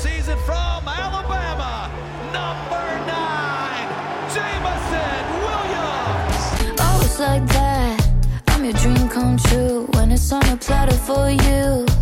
season from Alabama, number 9, Jameson Williams. Oh, it's like that. I'm your dream come true when it's on a platter for you.